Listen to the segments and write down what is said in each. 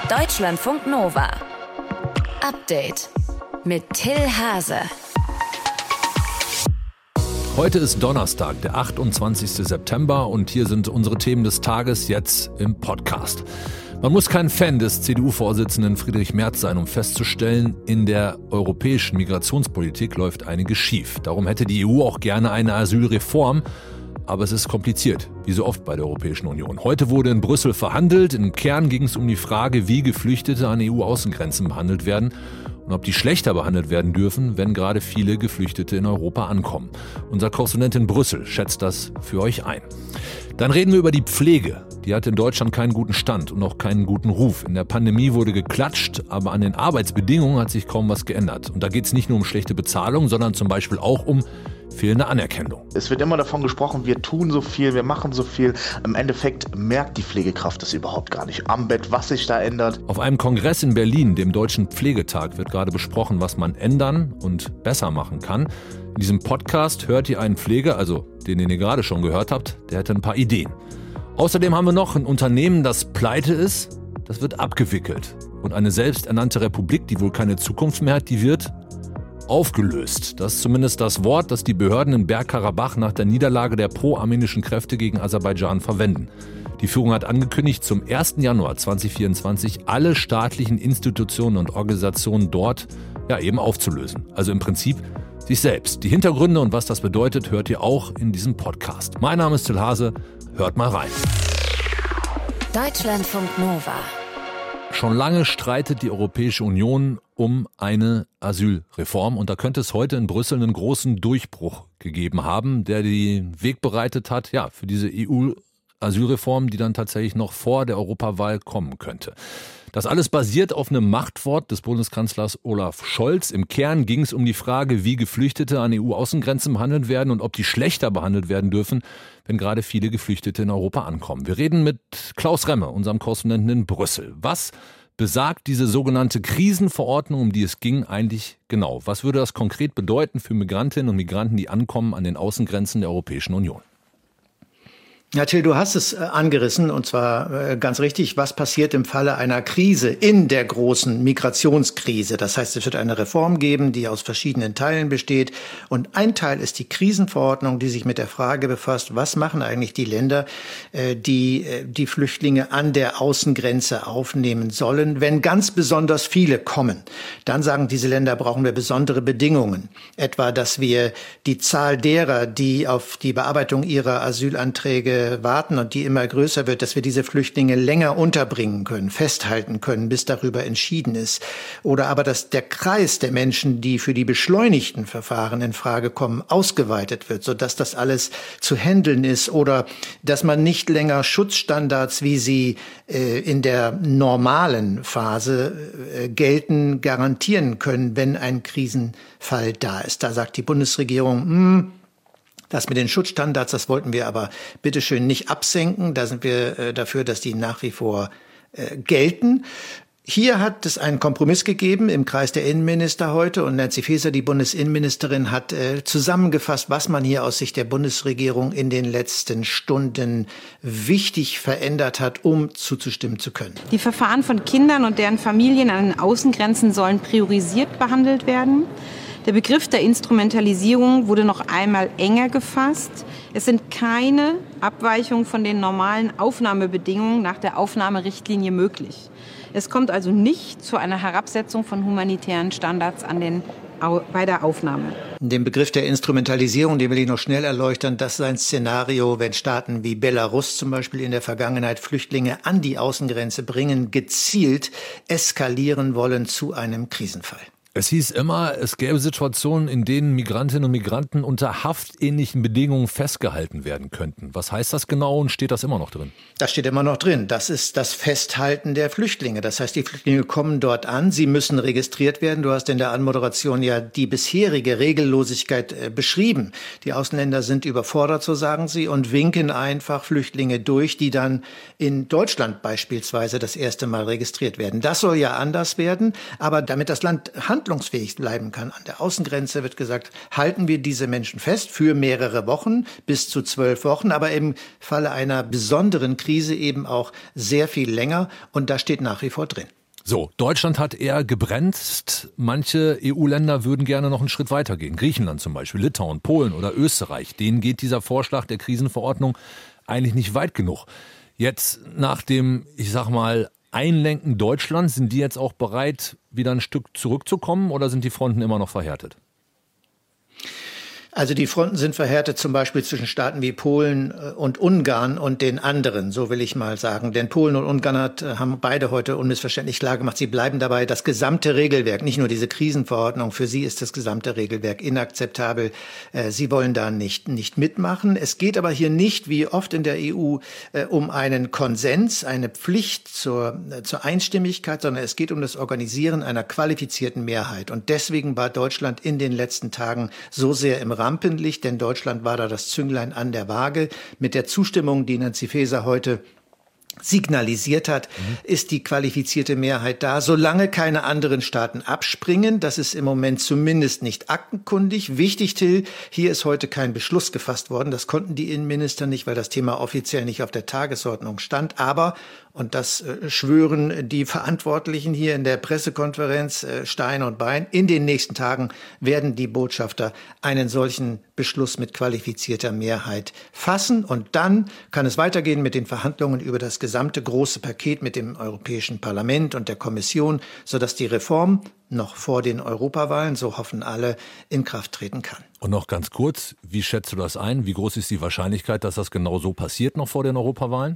Deutschlandfunk Nova. Update mit Till Hase. Heute ist Donnerstag, der 28. September und hier sind unsere Themen des Tages jetzt im Podcast. Man muss kein Fan des CDU-Vorsitzenden Friedrich Merz sein, um festzustellen, in der europäischen Migrationspolitik läuft einiges schief. Darum hätte die EU auch gerne eine Asylreform, aber es ist kompliziert, wie so oft bei der Europäischen Union. Heute wurde in Brüssel verhandelt. Im Kern ging es um die Frage, wie Geflüchtete an EU-Außengrenzen behandelt werden und ob die schlechter behandelt werden dürfen, wenn gerade viele Geflüchtete in Europa ankommen. Unser Korrespondent in Brüssel schätzt das für euch ein. Dann reden wir über die Pflege. Die hat in Deutschland keinen guten Stand und auch keinen guten Ruf. In der Pandemie wurde geklatscht, aber an den Arbeitsbedingungen hat sich kaum was geändert. Und da geht es nicht nur um schlechte Bezahlung, sondern zum Beispiel auch um fehlende Anerkennung. Es wird immer davon gesprochen, wir tun so viel, wir machen so viel. Im Endeffekt merkt die Pflegekraft das überhaupt gar nicht am Bett, was sich da ändert. Auf einem Kongress in Berlin, dem Deutschen Pflegetag, wird gerade besprochen, was man ändern und besser machen kann. In diesem Podcast hört ihr einen Pfleger, also den ihr gerade schon gehört habt, der hätte ein paar Ideen. Außerdem haben wir noch ein Unternehmen, das pleite ist, das wird abgewickelt. Und eine selbsternannte Republik, die wohl keine Zukunft mehr hat, die wird aufgelöst. Das ist zumindest das Wort, das die Behörden in Bergkarabach nach der Niederlage der pro-armenischen Kräfte gegen Aserbaidschan verwenden. Die Führung hat angekündigt, zum 1. Januar 2024 alle staatlichen Institutionen und Organisationen dort eben aufzulösen. Also im Prinzip sich selbst. Die Hintergründe und was das bedeutet, hört ihr auch in diesem Podcast. Mein Name ist Till Hase. Hört mal rein. Deutschlandfunk Nova. Schon lange streitet die Europäische Union um eine Asylreform und da könnte es heute in Brüssel einen großen Durchbruch gegeben haben, der den Weg bereitet hat, für diese EU-Asylreform, die dann tatsächlich noch vor der Europawahl kommen könnte. Das alles basiert auf einem Machtwort des Bundeskanzlers Olaf Scholz. Im Kern ging es um die Frage, wie Geflüchtete an EU-Außengrenzen behandelt werden und ob die schlechter behandelt werden dürfen, wenn gerade viele Geflüchtete in Europa ankommen. Wir reden mit Klaus Remme, unserem Korrespondenten in Brüssel. Was besagt diese sogenannte Krisenverordnung, um die es ging, eigentlich genau? Was würde das konkret bedeuten für Migrantinnen und Migranten, die ankommen an den Außengrenzen der Europäischen Union? Ja, Till, du hast es angerissen und zwar ganz richtig. Was passiert im Falle einer Krise in der großen Migrationskrise? Das heißt, es wird eine Reform geben, die aus verschiedenen Teilen besteht. Und ein Teil ist die Krisenverordnung, die sich mit der Frage befasst, was machen eigentlich die Länder, die die Flüchtlinge an der Außengrenze aufnehmen sollen, wenn ganz besonders viele kommen. Dann sagen diese Länder, brauchen wir besondere Bedingungen. Etwa, dass wir die Zahl derer, die auf die Bearbeitung ihrer Asylanträge warten und die immer größer wird, dass wir diese Flüchtlinge länger unterbringen können, festhalten können, bis darüber entschieden ist. Oder aber, dass der Kreis der Menschen, die für die beschleunigten Verfahren in Frage kommen, ausgeweitet wird, sodass das alles zu handeln ist. Oder dass man nicht länger Schutzstandards, wie sie in der normalen Phase gelten, garantieren können, wenn ein Krisenfall da ist. Da sagt die Bundesregierung, das mit den Schutzstandards, das wollten wir aber bitteschön nicht absenken. Da sind wir dafür, dass die nach wie vor gelten. Hier hat es einen Kompromiss gegeben im Kreis der Innenminister heute und Nancy Faeser, die Bundesinnenministerin, hat zusammengefasst, was man hier aus Sicht der Bundesregierung in den letzten Stunden wichtig verändert hat, um zuzustimmen zu können. Die Verfahren von Kindern und deren Familien an den Außengrenzen sollen priorisiert behandelt werden. Der Begriff der Instrumentalisierung wurde noch einmal enger gefasst. Es sind keine Abweichungen von den normalen Aufnahmebedingungen nach der Aufnahmerichtlinie möglich. Es kommt also nicht zu einer Herabsetzung von humanitären Standards bei der Aufnahme. Den Begriff der Instrumentalisierung, den will ich noch schnell erläutern. Das ist ein Szenario, wenn Staaten wie Belarus zum Beispiel in der Vergangenheit Flüchtlinge an die Außengrenze bringen, gezielt eskalieren wollen zu einem Krisenfall. Es hieß immer, es gäbe Situationen, in denen Migrantinnen und Migranten unter haftähnlichen Bedingungen festgehalten werden könnten. Was heißt das genau und steht das immer noch drin? Das steht immer noch drin. Das ist das Festhalten der Flüchtlinge. Das heißt, die Flüchtlinge kommen dort an, sie müssen registriert werden. Du hast in der Anmoderation ja die bisherige Regellosigkeit beschrieben. Die Ausländer sind überfordert, so sagen sie, und winken einfach Flüchtlinge durch, die dann in Deutschland beispielsweise das erste Mal registriert werden. Das soll ja anders werden, aber damit das Land handlungsfähig bleiben kann an der Außengrenze, wird gesagt, halten wir diese Menschen fest für mehrere Wochen, bis zu 12 Wochen, aber im Falle einer besonderen Krise eben auch sehr viel länger. Und das steht nach wie vor drin. So, Deutschland hat eher gebremst. Manche EU-Länder würden gerne noch einen Schritt weiter gehen. Griechenland zum Beispiel, Litauen, Polen oder Österreich. Denen geht dieser Vorschlag der Krisenverordnung eigentlich nicht weit genug. Jetzt nach dem, ich sag mal, Einlenken Deutschlands, sind die jetzt auch bereit, wieder ein Stück zurückzukommen oder sind die Fronten immer noch verhärtet? Also die Fronten sind verhärtet zum Beispiel zwischen Staaten wie Polen und Ungarn und den anderen, so will ich mal sagen. Denn Polen und Ungarn haben beide heute unmissverständlich klar gemacht, sie bleiben dabei. Das gesamte Regelwerk, nicht nur diese Krisenverordnung, für sie ist das gesamte Regelwerk inakzeptabel. Sie wollen da nicht mitmachen. Es geht aber hier nicht, wie oft in der EU, um einen Konsens, eine Pflicht zur Einstimmigkeit, sondern es geht um das Organisieren einer qualifizierten Mehrheit. Und deswegen war Deutschland in den letzten Tagen so sehr im Rampenlicht, denn Deutschland war da das Zünglein an der Waage. Mit der Zustimmung, die Nancy Faeser heute signalisiert hat, ist die qualifizierte Mehrheit da, solange keine anderen Staaten abspringen. Das ist im Moment zumindest nicht aktenkundig. Wichtig, Till, hier ist heute kein Beschluss gefasst worden. Das konnten die Innenminister nicht, weil das Thema offiziell nicht auf der Tagesordnung stand. Aber, und das schwören die Verantwortlichen hier in der Pressekonferenz Stein und Bein, in den nächsten Tagen werden die Botschafter einen solchen Beschluss mit qualifizierter Mehrheit fassen. Und dann kann es weitergehen mit den Verhandlungen über das gesamte große Paket mit dem Europäischen Parlament und der Kommission, sodass die Reform noch vor den Europawahlen, so hoffen alle, in Kraft treten kann. Und noch ganz kurz, wie schätzt du das ein? Wie groß ist die Wahrscheinlichkeit, dass das genau so passiert noch vor den Europawahlen?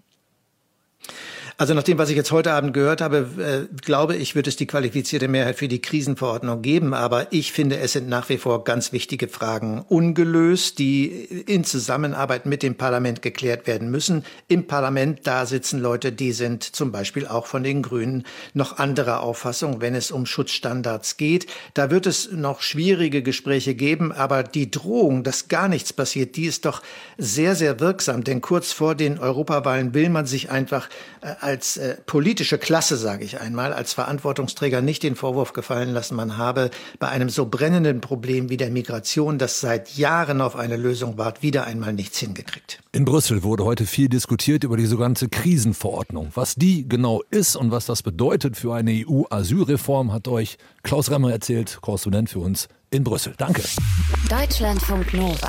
Also nach dem, was ich jetzt heute Abend gehört habe, glaube ich, wird es die qualifizierte Mehrheit für die Krisenverordnung geben. Aber ich finde, es sind nach wie vor ganz wichtige Fragen ungelöst, die in Zusammenarbeit mit dem Parlament geklärt werden müssen. Im Parlament, da sitzen Leute, die sind zum Beispiel auch von den Grünen noch anderer Auffassung, wenn es um Schutzstandards geht. Da wird es noch schwierige Gespräche geben. Aber die Drohung, dass gar nichts passiert, die ist doch sehr, sehr wirksam. Denn kurz vor den Europawahlen will man sich einfach als politische Klasse, sage ich einmal, als Verantwortungsträger nicht den Vorwurf gefallen lassen, man habe bei einem so brennenden Problem wie der Migration, das seit Jahren auf eine Lösung wart, wieder einmal nichts hingekriegt. In Brüssel wurde heute viel diskutiert über die sogenannte Krisenverordnung. Was die genau ist und was das bedeutet für eine EU-Asylreform, hat euch Klaus Remmer erzählt, Korrespondent für uns in Brüssel. Danke. Deutschlandfunk Nova.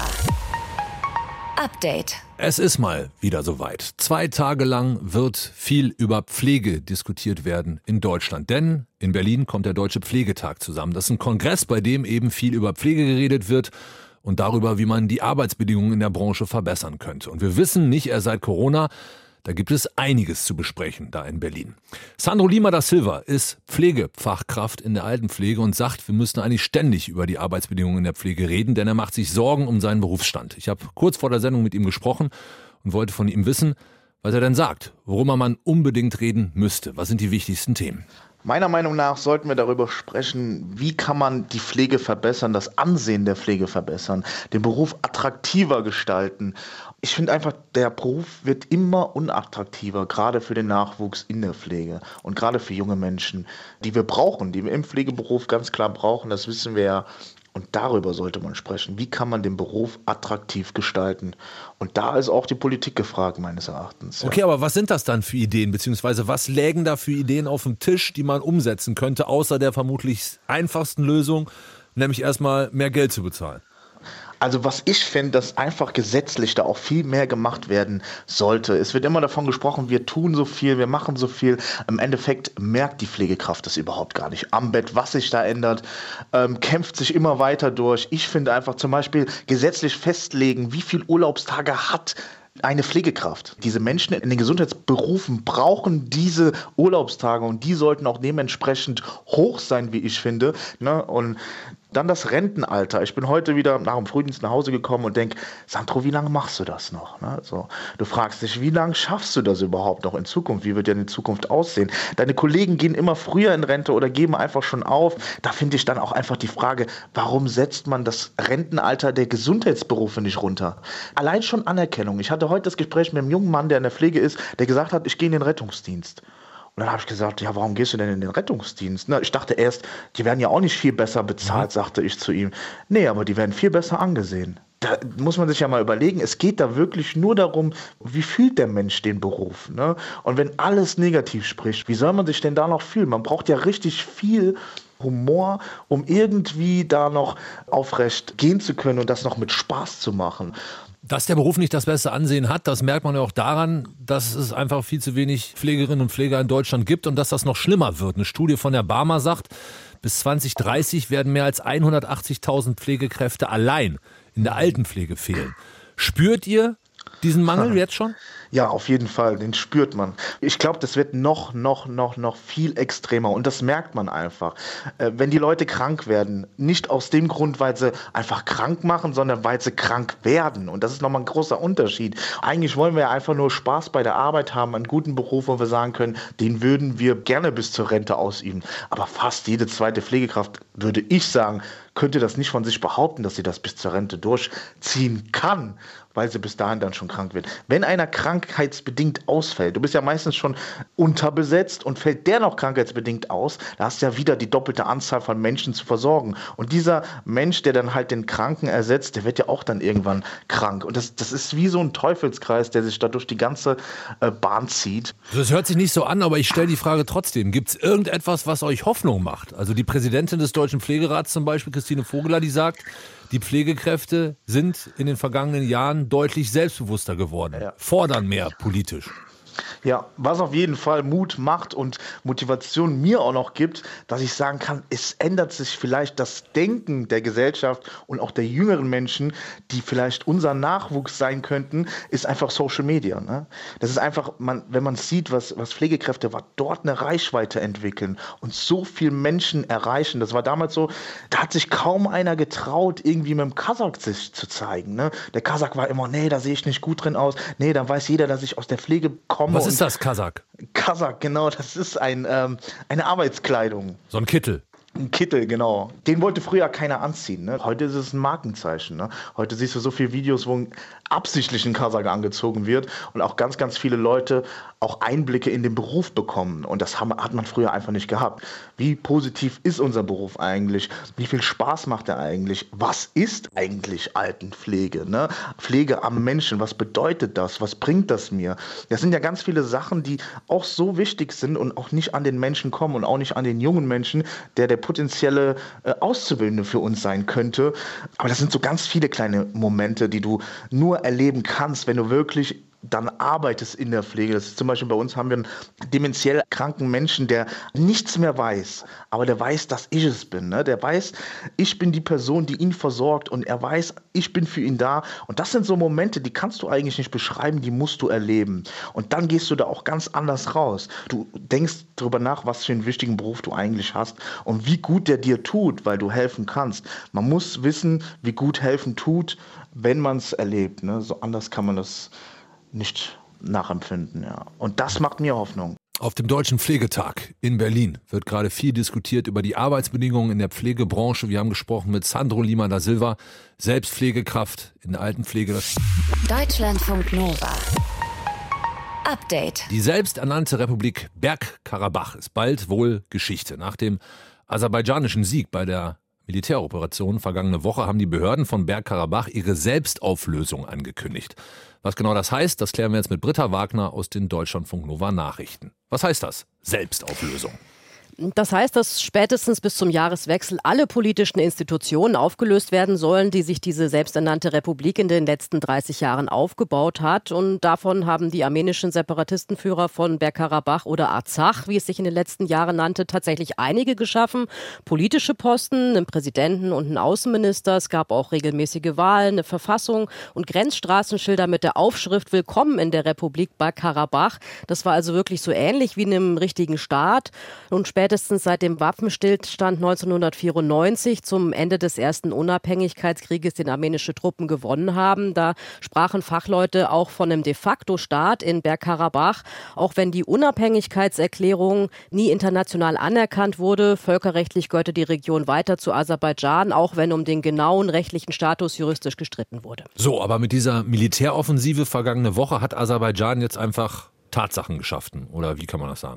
Update. Es ist mal wieder soweit. 2 Tage lang wird viel über Pflege diskutiert werden in Deutschland. Denn in Berlin kommt der Deutsche Pflegetag zusammen. Das ist ein Kongress, bei dem eben viel über Pflege geredet wird und darüber, wie man die Arbeitsbedingungen in der Branche verbessern könnte. Und wir wissen nicht erst seit Corona, da gibt es einiges zu besprechen da in Berlin. Sandro Lima da Silva ist Pflegefachkraft in der Altenpflege und sagt, wir müssten eigentlich ständig über die Arbeitsbedingungen in der Pflege reden, denn er macht sich Sorgen um seinen Berufsstand. Ich habe kurz vor der Sendung mit ihm gesprochen und wollte von ihm wissen, was er denn sagt, worüber man unbedingt reden müsste. Was sind die wichtigsten Themen? Meiner Meinung nach sollten wir darüber sprechen, wie kann man die Pflege verbessern, das Ansehen der Pflege verbessern, den Beruf attraktiver gestalten. Ich finde einfach, der Beruf wird immer unattraktiver, gerade für den Nachwuchs in der Pflege und gerade für junge Menschen, die wir brauchen, die wir im Pflegeberuf ganz klar brauchen, das wissen wir ja. Und darüber sollte man sprechen. Wie kann man den Beruf attraktiv gestalten? Und da ist auch die Politik gefragt, meines Erachtens. Ja. Okay, aber was sind das dann für Ideen, beziehungsweise was lägen da für Ideen auf dem Tisch, die man umsetzen könnte, außer der vermutlich einfachsten Lösung, nämlich erstmal mehr Geld zu bezahlen? Also was ich finde, dass einfach gesetzlich da auch viel mehr gemacht werden sollte. Es wird immer davon gesprochen, wir tun so viel, wir machen so viel. Im Endeffekt merkt die Pflegekraft das überhaupt gar nicht am Bett, was sich da ändert, kämpft sich immer weiter durch. Ich finde einfach zum Beispiel gesetzlich festlegen, wie viel Urlaubstage hat eine Pflegekraft. Diese Menschen in den Gesundheitsberufen brauchen diese Urlaubstage und die sollten auch dementsprechend hoch sein, wie ich finde. Ne? Und dann das Rentenalter. Ich bin heute wieder nach dem Frühdienst nach Hause gekommen und denke, Sandro, wie lange machst du das noch? Ne? So, du fragst dich, wie lange schaffst du das überhaupt noch in Zukunft? Wie wird denn in Zukunft aussehen? Deine Kollegen gehen immer früher in Rente oder geben einfach schon auf. Da finde ich dann auch einfach die Frage, warum setzt man das Rentenalter der Gesundheitsberufe nicht runter? Allein schon Anerkennung. Ich hatte heute das Gespräch mit einem jungen Mann, der in der Pflege ist, der gesagt hat, ich gehe in den Rettungsdienst. Und dann habe ich gesagt, ja, warum gehst du denn in den Rettungsdienst? Na, ich dachte erst, die werden ja auch nicht viel besser bezahlt, sagte ich zu ihm. Nee, aber die werden viel besser angesehen. Da muss man sich ja mal überlegen, es geht da wirklich nur darum, wie fühlt der Mensch den Beruf, ne? Und wenn alles negativ spricht, wie soll man sich denn da noch fühlen? Man braucht ja richtig viel Humor, um irgendwie da noch aufrecht gehen zu können und das noch mit Spaß zu machen. Dass der Beruf nicht das beste Ansehen hat, das merkt man ja auch daran, dass es einfach viel zu wenig Pflegerinnen und Pfleger in Deutschland gibt und dass das noch schlimmer wird. Eine Studie von der BARMER sagt, bis 2030 werden mehr als 180.000 Pflegekräfte allein in der Altenpflege fehlen. Spürt ihr diesen Mangel jetzt schon? Ja, auf jeden Fall, den spürt man. Ich glaube, das wird noch viel extremer und das merkt man einfach. Wenn die Leute krank werden, nicht aus dem Grund, weil sie einfach krank machen, sondern weil sie krank werden. Und das ist nochmal ein großer Unterschied. Eigentlich wollen wir ja einfach nur Spaß bei der Arbeit haben, einen guten Beruf, wo wir sagen können, den würden wir gerne bis zur Rente ausüben. Aber fast jede zweite Pflegekraft, würde ich sagen, könnte das nicht von sich behaupten, dass sie das bis zur Rente durchziehen kann, weil sie bis dahin dann schon krank wird. Wenn einer krankheitsbedingt ausfällt, du bist ja meistens schon unterbesetzt und fällt der noch krankheitsbedingt aus, da hast du ja wieder die doppelte Anzahl von Menschen zu versorgen. Und dieser Mensch, der dann halt den Kranken ersetzt, der wird ja auch dann irgendwann krank. Und das ist wie so ein Teufelskreis, der sich da durch die ganze Bahn zieht. Das hört sich nicht so an, aber ich stelle die Frage trotzdem. Gibt es irgendetwas, was euch Hoffnung macht? Also die Präsidentin des Deutschen Pflegerats zum Beispiel, Christine Vogeler, die sagt, die Pflegekräfte sind in den vergangenen Jahren deutlich selbstbewusster geworden, fordern mehr politisch. Ja, was auf jeden Fall Mut macht und Motivation mir auch noch gibt, dass ich sagen kann, es ändert sich vielleicht das Denken der Gesellschaft und auch der jüngeren Menschen, die vielleicht unser Nachwuchs sein könnten, ist einfach Social Media. Ne? Das ist einfach, wenn man sieht, was Pflegekräfte dort eine Reichweite entwickeln und so viele Menschen erreichen. Das war damals so, da hat sich kaum einer getraut, irgendwie mit dem Kasach sich zu zeigen. Ne? Der Kasach war immer, nee, da sehe ich nicht gut drin aus. Nee, dann weiß jeder, dass ich aus der Pflege komme. Was ist das, Kasach? Kasach, genau, das ist eine Arbeitskleidung. So ein Kittel. Ein Kittel, genau. Den wollte früher keiner anziehen. Ne? Heute ist es ein Markenzeichen. Ne? Heute siehst du so viele Videos, wo absichtlich ein Kasach angezogen wird und auch ganz, ganz viele Leute auch Einblicke in den Beruf bekommen. Und das hat man früher einfach nicht gehabt. Wie positiv ist unser Beruf eigentlich? Wie viel Spaß macht er eigentlich? Was ist eigentlich Altenpflege? Ne? Pflege am Menschen, was bedeutet das? Was bringt das mir? Das sind ja ganz viele Sachen, die auch so wichtig sind und auch nicht an den Menschen kommen und auch nicht an den jungen Menschen, der potenzielle Auszubildende für uns sein könnte. Aber das sind so ganz viele kleine Momente, die du nur erleben kannst, wenn du wirklich dann arbeitest in der Pflege. Das ist zum Beispiel bei uns haben wir einen dementiell kranken Menschen, der nichts mehr weiß, aber der weiß, dass ich es bin. Ne? Der weiß, ich bin die Person, die ihn versorgt und er weiß, ich bin für ihn da. Und das sind so Momente, die kannst du eigentlich nicht beschreiben, die musst du erleben. Und dann gehst du da auch ganz anders raus. Du denkst darüber nach, was für einen wichtigen Beruf du eigentlich hast und wie gut der dir tut, weil du helfen kannst. Man muss wissen, wie gut helfen tut, wenn man es erlebt. Ne? So anders kann man das nicht nachempfinden. Ja. Und das macht mir Hoffnung. Auf dem Deutschen Pflegetag in Berlin wird gerade viel diskutiert über die Arbeitsbedingungen in der Pflegebranche. Wir haben gesprochen mit Sandro Lima da Silva, selbst Pflegekraft in der Altenpflege. Deutschlandfunk Nova. Update. Die selbsternannte Republik Bergkarabach ist bald wohl Geschichte. Nach dem aserbaidschanischen Sieg bei der Militäroperation vergangene Woche haben die Behörden von Bergkarabach ihre Selbstauflösung angekündigt. Was genau das heißt, das klären wir jetzt mit Britta Wagner aus den Deutschlandfunk Nova Nachrichten. Was heißt das? Selbstauflösung. Das heißt, dass spätestens bis zum Jahreswechsel alle politischen Institutionen aufgelöst werden sollen, die sich diese selbsternannte Republik in den letzten 30 Jahren aufgebaut hat. Und davon haben die armenischen Separatistenführer von Bergkarabach oder Arzach, wie es sich in den letzten Jahren nannte, tatsächlich einige geschaffen. Politische Posten, einen Präsidenten und einen Außenminister. Es gab auch regelmäßige Wahlen, eine Verfassung und Grenzstraßenschilder mit der Aufschrift Willkommen in der Republik Bergkarabach. Das war also wirklich so ähnlich wie in einem richtigen Staat. Und spätestens seit dem Waffenstillstand 1994 zum Ende des ersten Unabhängigkeitskrieges, den armenische Truppen gewonnen haben. Da sprachen Fachleute auch von einem de facto Staat in Bergkarabach, auch wenn die Unabhängigkeitserklärung nie international anerkannt wurde. Völkerrechtlich gehörte die Region weiter zu Aserbaidschan, auch wenn um den genauen rechtlichen Status juristisch gestritten wurde. So, aber mit dieser Militäroffensive vergangene Woche hat Aserbaidschan jetzt einfach Tatsachen geschaffen, oder wie kann man das sagen?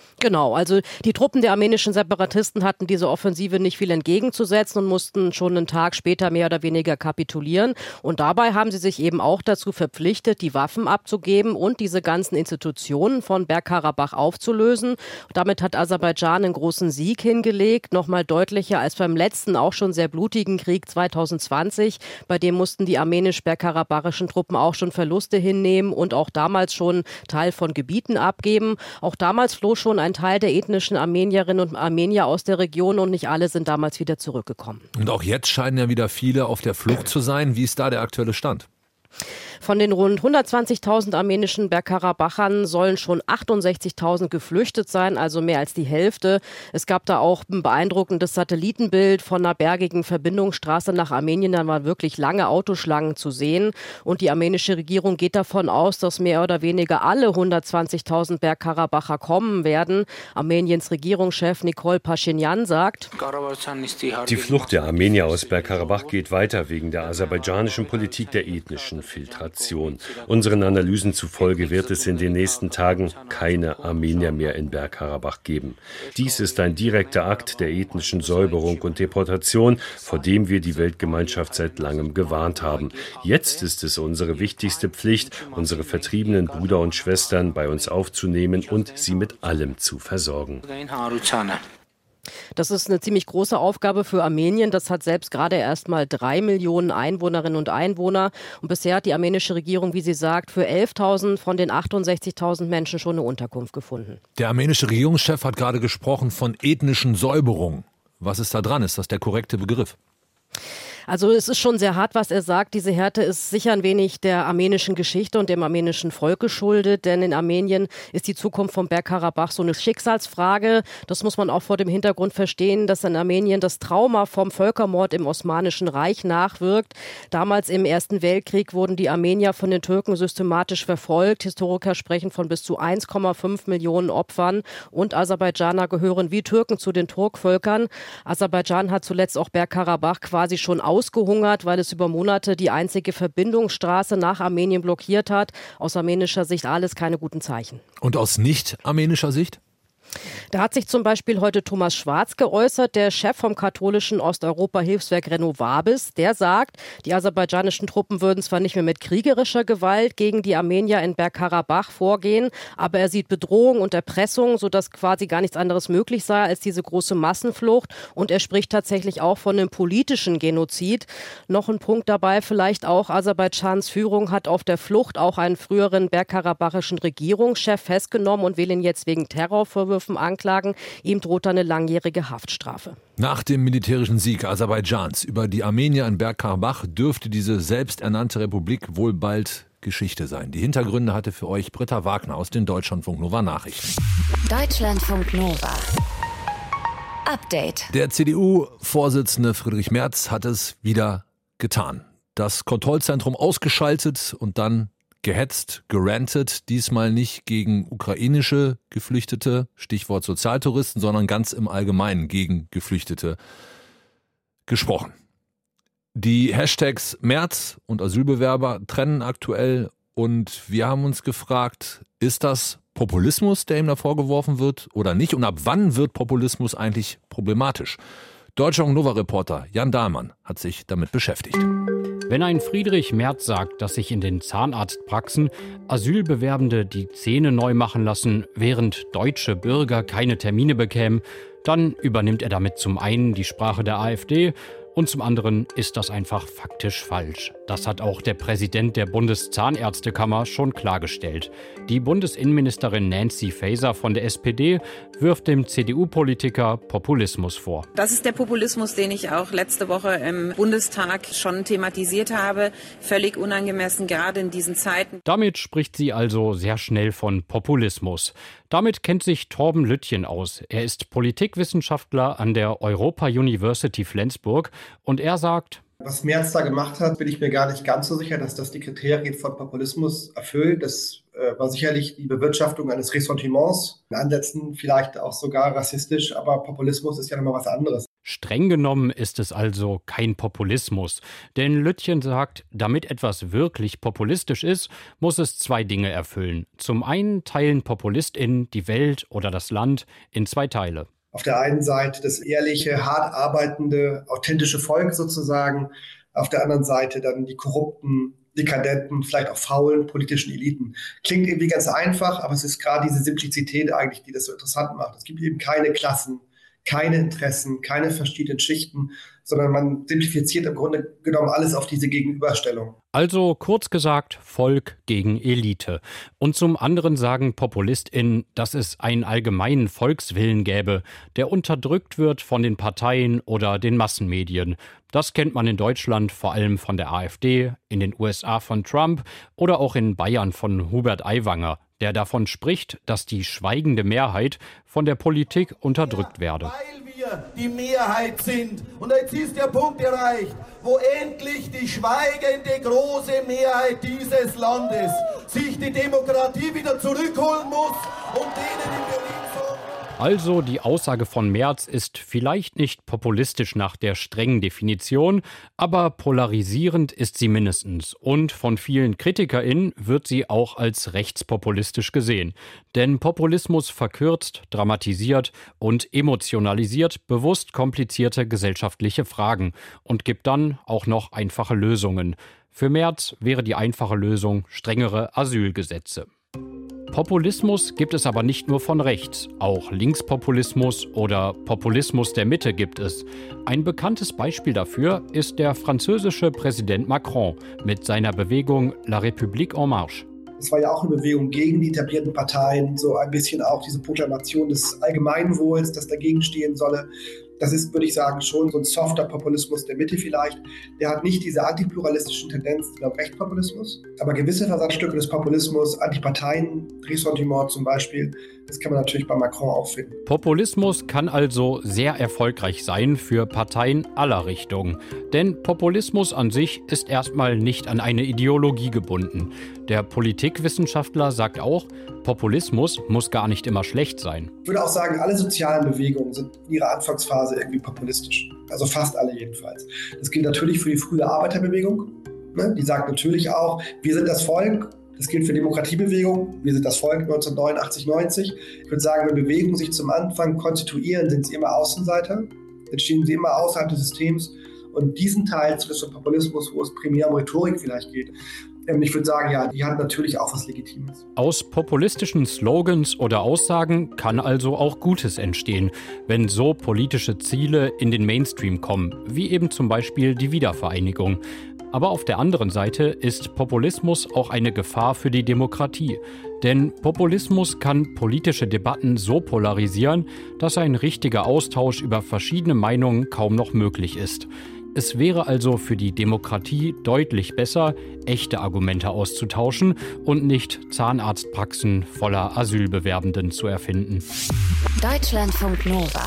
Genau, also die Truppen der armenischen Separatisten hatten diese Offensive nicht viel entgegenzusetzen und mussten schon einen Tag später mehr oder weniger kapitulieren. Und dabei haben sie sich eben auch dazu verpflichtet, die Waffen abzugeben und diese ganzen Institutionen von Bergkarabach aufzulösen. Damit hat Aserbaidschan einen großen Sieg hingelegt, nochmal deutlicher als beim letzten, auch schon sehr blutigen Krieg 2020. Bei dem mussten die armenisch-bergkarabachischen Truppen auch schon Verluste hinnehmen und auch damals schon Teil von Gebieten abgeben. Auch damals floh schon ein Teil der ethnischen Armenierinnen und Armenier aus der Region und nicht alle sind damals wieder zurückgekommen. Und auch jetzt scheinen ja wieder viele auf der Flucht zu sein. Wie ist da der aktuelle Stand? Von den rund 120.000 armenischen Bergkarabachern sollen schon 68.000 geflüchtet sein, also mehr als die Hälfte. Es gab da auch ein beeindruckendes Satellitenbild von einer bergigen Verbindungsstraße nach Armenien. Da waren wirklich lange Autoschlangen zu sehen. Und die armenische Regierung geht davon aus, dass mehr oder weniger alle 120.000 Bergkarabacher kommen werden. Armeniens Regierungschef Nikol Paschinjan sagt: Die Flucht der Armenier aus Bergkarabach geht weiter wegen der aserbaidschanischen Politik der ethnischen Filtration. Unseren Analysen zufolge wird es in den nächsten Tagen keine Armenier mehr in Bergkarabach geben. Dies ist ein direkter Akt der ethnischen Säuberung und Deportation, vor dem wir die Weltgemeinschaft seit langem gewarnt haben. Jetzt ist es unsere wichtigste Pflicht, unsere vertriebenen Brüder und Schwestern bei uns aufzunehmen und sie mit allem zu versorgen. Das ist eine ziemlich große Aufgabe für Armenien. Das hat selbst gerade erst mal 3 Millionen Einwohnerinnen und Einwohner. Und bisher hat die armenische Regierung, wie sie sagt, für 11.000 von den 68.000 Menschen schon eine Unterkunft gefunden. Der armenische Regierungschef hat gerade gesprochen von ethnischen Säuberungen. Was ist da dran? Ist das der korrekte Begriff? Also es ist schon sehr hart, was er sagt. Diese Härte ist sicher ein wenig der armenischen Geschichte und dem armenischen Volk geschuldet, denn in Armenien ist die Zukunft von Bergkarabach so eine Schicksalsfrage. Das muss man auch vor dem Hintergrund verstehen, dass in Armenien das Trauma vom Völkermord im Osmanischen Reich nachwirkt. Damals im Ersten Weltkrieg wurden die Armenier von den Türken systematisch verfolgt. Historiker sprechen von bis zu 1,5 Millionen Opfern und Aserbaidschaner gehören wie Türken zu den Turkvölkern. Aserbaidschan hat zuletzt auch Bergkarabach quasi schon ausgehungert, weil es über Monate die einzige Verbindungsstraße nach Armenien blockiert hat. Aus armenischer Sicht alles keine guten Zeichen. Und aus nicht-armenischer Sicht? Da hat sich zum Beispiel heute Thomas Schwarz geäußert, der Chef vom katholischen Osteuropa-Hilfswerk Renovabis. Der sagt, die aserbaidschanischen Truppen würden zwar nicht mehr mit kriegerischer Gewalt gegen die Armenier in Bergkarabach vorgehen, aber er sieht Bedrohung und Erpressung, sodass quasi gar nichts anderes möglich sei als diese große Massenflucht. Und er spricht tatsächlich auch von einem politischen Genozid. Noch ein Punkt dabei vielleicht auch, Aserbaidschans Führung hat auf der Flucht auch einen früheren bergkarabachischen Regierungschef festgenommen und will ihn jetzt wegen Terrorvorwürfen anklagen. Ihm droht eine langjährige Haftstrafe. Nach dem militärischen Sieg Aserbaidschans über die Armenier in Bergkarabach dürfte diese selbsternannte Republik wohl bald Geschichte sein. Die Hintergründe hatte für euch Britta Wagner aus den Deutschlandfunk Nova Nachrichten. Deutschlandfunk Nova. Update. Der CDU-Vorsitzende Friedrich Merz hat es wieder getan. Das Kontrollzentrum ausgeschaltet und dann gehetzt, gerantet, diesmal nicht gegen ukrainische Geflüchtete, Stichwort Sozialtouristen, sondern ganz im Allgemeinen gegen Geflüchtete gesprochen. Die Hashtags Merz und Asylbewerber trennen aktuell und wir haben uns gefragt, ist das Populismus, der ihm da vorgeworfen wird oder nicht? Und ab wann wird Populismus eigentlich problematisch? Deutschlandfunk-Nova-Reporter Jan Dahlmann hat sich damit beschäftigt. Wenn ein Friedrich Merz sagt, dass sich in den Zahnarztpraxen Asylbewerbende die Zähne neu machen lassen, während deutsche Bürger keine Termine bekämen, dann übernimmt er damit zum einen die Sprache der AfD und zum anderen ist das einfach faktisch falsch. Das hat auch der Präsident der Bundeszahnärztekammer schon klargestellt. Die Bundesinnenministerin Nancy Faeser von der SPD wirft dem CDU-Politiker Populismus vor. Das ist der Populismus, den ich auch letzte Woche im Bundestag schon thematisiert habe. Völlig unangemessen, gerade in diesen Zeiten. Damit spricht sie also sehr schnell von Populismus. Damit kennt sich Torben Lüttchen aus. Er ist Politikwissenschaftler an der Europa University Flensburg und er sagt: Was Merz da gemacht hat, bin ich mir gar nicht ganz so sicher, dass das die Kriterien von Populismus erfüllt. Das war sicherlich die Bewirtschaftung eines Ressentiments, in Ansätzen vielleicht auch sogar rassistisch, aber Populismus ist ja nochmal was anderes. Streng genommen ist es also kein Populismus. Denn Lüttchen sagt, damit etwas wirklich populistisch ist, muss es 2 Dinge erfüllen. Zum einen teilen PopulistInnen die Welt oder das Land in 2 Teile. Auf der einen Seite das ehrliche, hart arbeitende, authentische Volk sozusagen. Auf der anderen Seite dann die korrupten, dekadenten, vielleicht auch faulen politischen Eliten. Klingt irgendwie ganz einfach, aber es ist gerade diese Simplizität eigentlich, die das so interessant macht. Es gibt eben keine Klassen, keine Interessen, keine verschiedenen Schichten, sondern man simplifiziert im Grunde genommen alles auf diese Gegenüberstellung. Also kurz gesagt, Volk gegen Elite. Und zum anderen sagen PopulistInnen, dass es einen allgemeinen Volkswillen gäbe, der unterdrückt wird von den Parteien oder den Massenmedien. Das kennt man in Deutschland vor allem von der AfD, in den USA von Trump oder auch in Bayern von Hubert Aiwanger, der davon spricht, dass die schweigende Mehrheit von der Politik unterdrückt werde. Weil wir die Mehrheit sind. Und jetzt ist der Punkt erreicht, wo endlich die schweigende große Mehrheit dieses Landes sich die Demokratie wieder zurückholen muss und denen in Berlin sagen. Also die Aussage von Merz ist vielleicht nicht populistisch nach der strengen Definition, aber polarisierend ist sie mindestens. Und von vielen KritikerInnen wird sie auch als rechtspopulistisch gesehen. Denn Populismus verkürzt, dramatisiert und emotionalisiert bewusst komplizierte gesellschaftliche Fragen und gibt dann auch noch einfache Lösungen. Für Merz wäre die einfache Lösung strengere Asylgesetze. Populismus gibt es aber nicht nur von rechts, auch Linkspopulismus oder Populismus der Mitte gibt es. Ein bekanntes Beispiel dafür ist der französische Präsident Macron mit seiner Bewegung La République en Marche. Es war ja auch eine Bewegung gegen die etablierten Parteien, so ein bisschen auch diese Proklamation des Allgemeinwohls, das dagegen stehen solle. Das ist, würde ich sagen, schon so ein softer Populismus der Mitte vielleicht. Der hat nicht diese antipluralistischen Tendenzen beim Rechtspopulismus, aber gewisse Versatzstücke des Populismus, Antiparteien, Ressentiment zum Beispiel, das kann man natürlich bei Macron auch finden. Populismus kann also sehr erfolgreich sein für Parteien aller Richtungen. Denn Populismus an sich ist erstmal nicht an eine Ideologie gebunden. Der Politikwissenschaftler sagt auch, Populismus muss gar nicht immer schlecht sein. Ich würde auch sagen, alle sozialen Bewegungen sind in ihrer Anfangsphase irgendwie populistisch. Also fast alle jedenfalls. Das gilt natürlich für die frühe Arbeiterbewegung. Die sagt natürlich auch, wir sind das Volk. Das gilt für Demokratiebewegung. Wir sind das Volk 1989, 90. Ich würde sagen, wenn Bewegungen sich zum Anfang konstituieren, sind sie immer Außenseiter. Dann stehen sie immer außerhalb des Systems. Und diesen Teil des Populismus, wo es primär um Rhetorik vielleicht geht, ich würde sagen, ja, die hat natürlich auch was Legitimes. Aus populistischen Slogans oder Aussagen kann also auch Gutes entstehen, wenn so politische Ziele in den Mainstream kommen, wie eben zum Beispiel die Wiedervereinigung. Aber auf der anderen Seite ist Populismus auch eine Gefahr für die Demokratie. Denn Populismus kann politische Debatten so polarisieren, dass ein richtiger Austausch über verschiedene Meinungen kaum noch möglich ist. Es wäre also für die Demokratie deutlich besser, echte Argumente auszutauschen und nicht Zahnarztpraxen voller Asylbewerbenden zu erfinden. Deutschlandfunk Nova.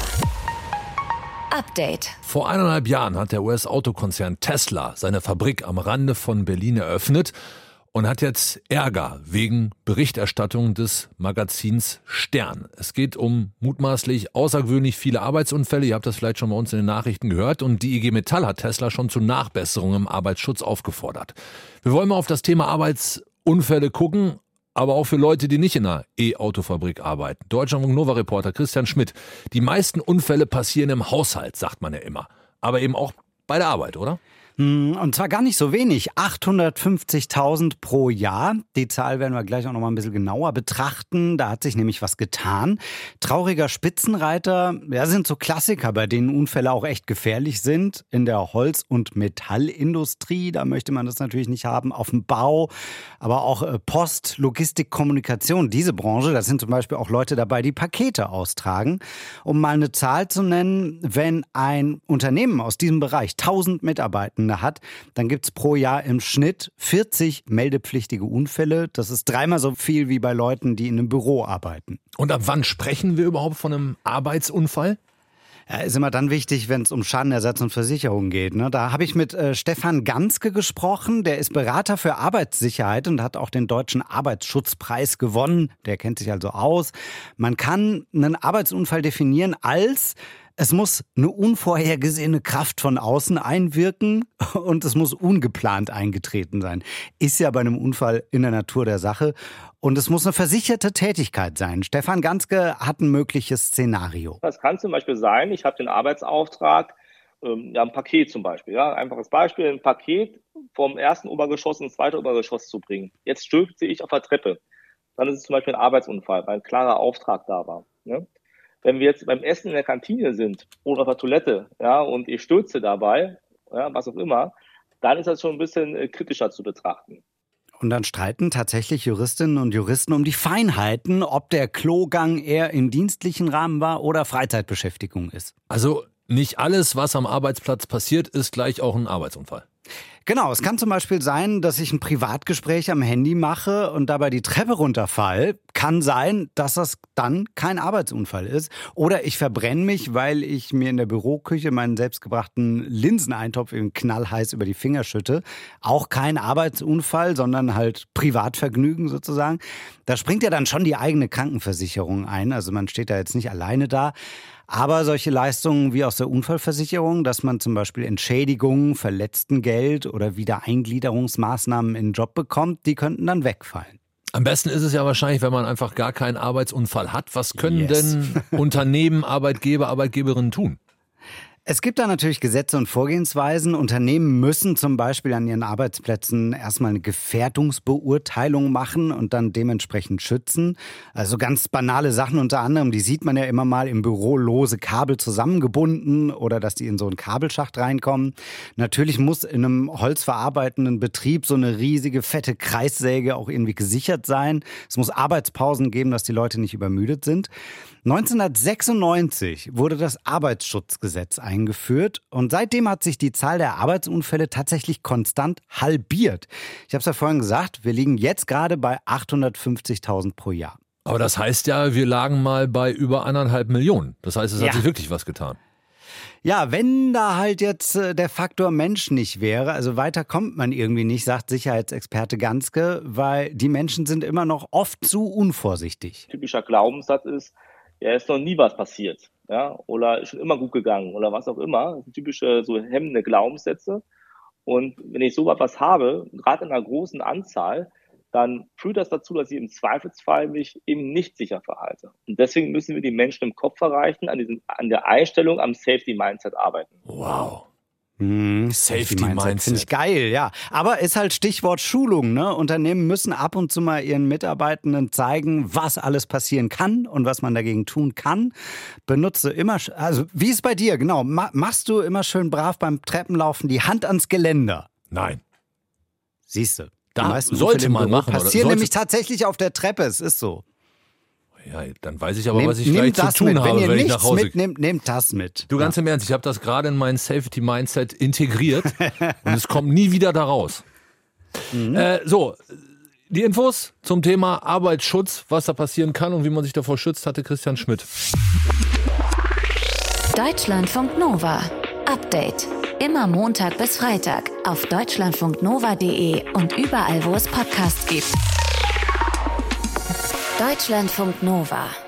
Update. Vor 1,5 Jahren hat der US-Autokonzern Tesla seine Fabrik am Rande von Berlin eröffnet und hat jetzt Ärger wegen Berichterstattung des Magazins Stern. Es geht um mutmaßlich außergewöhnlich viele Arbeitsunfälle. Ihr habt das vielleicht schon bei uns in den Nachrichten gehört. Und die IG Metall hat Tesla schon zu Nachbesserungen im Arbeitsschutz aufgefordert. Wir wollen mal auf das Thema Arbeitsunfälle gucken, aber auch für Leute, die nicht in einer E-Autofabrik arbeiten. Deutschlandfunk Nova-Reporter Christian Schmidt. Die meisten Unfälle passieren im Haushalt, sagt man ja immer. Aber eben auch bei der Arbeit, oder? Und zwar gar nicht so wenig, 850.000 pro Jahr. Die Zahl werden wir gleich auch noch mal ein bisschen genauer betrachten. Da hat sich nämlich was getan. Trauriger Spitzenreiter, ja, sind so Klassiker, bei denen Unfälle auch echt gefährlich sind. In der Holz- und Metallindustrie, da möchte man das natürlich nicht haben. Auf dem Bau, aber auch Post, Logistik, Kommunikation. Diese Branche, da sind zum Beispiel auch Leute dabei, die Pakete austragen. Um mal eine Zahl zu nennen, wenn ein Unternehmen aus diesem Bereich 1000 Mitarbeiter hat, dann gibt es pro Jahr im Schnitt 40 meldepflichtige Unfälle. Das ist 3-mal so viel wie bei Leuten, die in einem Büro arbeiten. Und ab wann sprechen wir überhaupt von einem Arbeitsunfall? Ja, ist immer dann wichtig, wenn es um Schadenersatz und Versicherung geht. Ne? Da habe ich mit Stefan Ganske gesprochen. Der ist Berater für Arbeitssicherheit und hat auch den Deutschen Arbeitsschutzpreis gewonnen. Der kennt sich also aus. Man kann einen Arbeitsunfall definieren als Es muss eine unvorhergesehene Kraft von außen einwirken und es muss ungeplant eingetreten sein. Ist ja bei einem Unfall in der Natur der Sache. Und es muss eine versicherte Tätigkeit sein. Stefan Ganske hat ein mögliches Szenario. Das kann zum Beispiel sein, ich habe den Arbeitsauftrag, ein Paket zum Beispiel. Ja, einfaches Beispiel, ein Paket vom ersten Obergeschoss ins zweite Obergeschoss zu bringen. Jetzt stürze ich auf der Treppe. Dann ist es zum Beispiel ein Arbeitsunfall, weil ein klarer Auftrag da war. Ne? Wenn wir jetzt beim Essen in der Kantine sind oder auf der Toilette, ja, und ich stürze dabei, ja, was auch immer, dann ist das schon ein bisschen kritischer zu betrachten. Und dann streiten tatsächlich Juristinnen und Juristen um die Feinheiten, ob der Klogang eher im dienstlichen Rahmen war oder Freizeitbeschäftigung ist. Also nicht alles, was am Arbeitsplatz passiert, ist gleich auch ein Arbeitsunfall. Genau, es kann zum Beispiel sein, dass ich ein Privatgespräch am Handy mache und dabei die Treppe runterfall. Kann sein, dass das dann kein Arbeitsunfall ist. Oder ich verbrenne mich, weil ich mir in der Büroküche meinen selbstgebrachten Linseneintopf eben knallheiß über die Finger schütte. Auch kein Arbeitsunfall, sondern halt Privatvergnügen sozusagen. Da springt ja dann schon die eigene Krankenversicherung ein. Also man steht da jetzt nicht alleine da. Aber solche Leistungen wie aus der Unfallversicherung, dass man zum Beispiel Entschädigungen, Verletztengeld oder Wiedereingliederungsmaßnahmen in den Job bekommt, die könnten dann wegfallen. Am besten ist es ja wahrscheinlich, wenn man einfach gar keinen Arbeitsunfall hat. Was können denn Unternehmen, Arbeitgeber, Arbeitgeberinnen tun? Es gibt da natürlich Gesetze und Vorgehensweisen. Unternehmen müssen zum Beispiel an ihren Arbeitsplätzen erstmal eine Gefährdungsbeurteilung machen und dann dementsprechend schützen. Also ganz banale Sachen unter anderem, die sieht man ja immer mal im Büro, lose Kabel zusammengebunden oder dass die in so einen Kabelschacht reinkommen. Natürlich muss in einem holzverarbeitenden Betrieb so eine riesige, fette Kreissäge auch irgendwie gesichert sein. Es muss Arbeitspausen geben, dass die Leute nicht übermüdet sind. 1996 wurde das Arbeitsschutzgesetz eingeführt und seitdem hat sich die Zahl der Arbeitsunfälle tatsächlich konstant halbiert. Ich habe es ja vorhin gesagt, wir liegen jetzt gerade bei 850.000 pro Jahr. Aber das heißt ja, wir lagen mal bei über 1,5 Millionen. Das heißt, es hat sich wirklich was getan. Ja, wenn da halt jetzt der Faktor Mensch nicht wäre, also weiter kommt man irgendwie nicht, sagt Sicherheitsexperte Ganske, weil die Menschen sind immer noch oft zu unvorsichtig. Typischer Glaubenssatz ist, ja, ist noch nie was passiert, ja, oder ist schon immer gut gegangen oder was auch immer. Das sind typische so hemmende Glaubenssätze. Und wenn ich so etwas habe, gerade in einer großen Anzahl, dann führt das dazu, dass ich im Zweifelsfall mich eben nicht sicher verhalte. Und deswegen müssen wir die Menschen im Kopf erreichen, an der Einstellung am Safety-Mindset arbeiten. Wow. Safety-Mindset finde ich geil, ja. Aber ist halt Stichwort Schulung, ne? Unternehmen müssen ab und zu mal ihren Mitarbeitenden zeigen, was alles passieren kann und was man dagegen tun kann. Benutze immer, also wie ist es bei dir, genau, machst du immer schön brav beim Treppenlaufen die Hand ans Geländer? Nein. Siehst du. Da sollte man machen. Passiert nämlich tatsächlich auf der Treppe, es ist so. Ja, dann weiß ich aber, was ich gleich zu tun habe, wenn ich nach Hause gehe. Nehmt das mit. Du, ganz im Ernst, ich habe das gerade in mein Safety-Mindset integriert und es kommt nie wieder da raus. So, die Infos zum Thema Arbeitsschutz, was da passieren kann und wie man sich davor schützt, hatte Christian Schmidt. Deutschlandfunk Nova. Update. Immer Montag bis Freitag auf deutschlandfunknova.de und überall, wo es Podcasts gibt. Deutschlandfunk Nova.